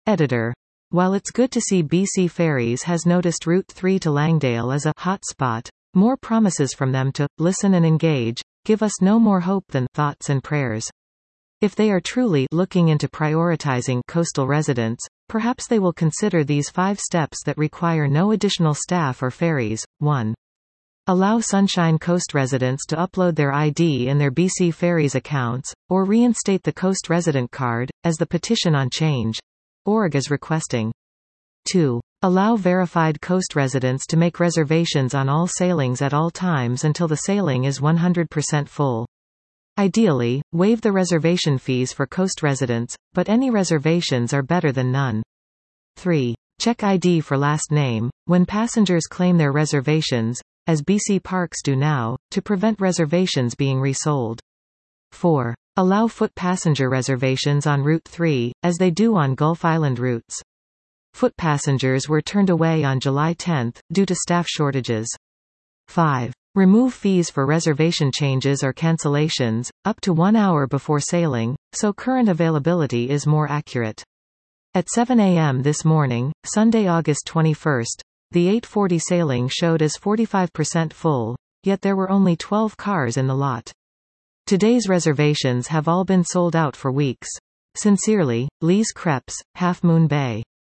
Editor. While it's good to see BC Ferries has noticed Route 3 to Langdale as a hot spot, more promises from them to listen and engage give us no more hope than thoughts and prayers. If they are truly looking into prioritizing coastal residents, perhaps they will consider these 5 steps that require no additional staff or ferries. 1. Allow Sunshine Coast residents to upload their ID in their BC Ferries accounts, or reinstate the Coast Resident Card, as the petition on Change.org is requesting. 2. Allow verified coast residents to make reservations on all sailings at all times until the sailing is 100% full. Ideally, waive the reservation fees for coast residents, but any reservations are better than none. 3. Check ID for last name when passengers claim their reservations, as BC Parks do now, to prevent reservations being resold. 4. Allow foot passenger reservations on Route 3, as they do on Gulf Island routes. Foot passengers were turned away on July 10, due to staff shortages. 5. Remove fees for reservation changes or cancellations, up to 1 hour before sailing, so current availability is more accurate. At 7 a.m. this morning, Sunday, August 21, the 8:40 sailing showed as 45% full, yet there were only 12 cars in the lot. Today's reservations have all been sold out for weeks. Sincerely, Lise Krebs, Half Moon Bay.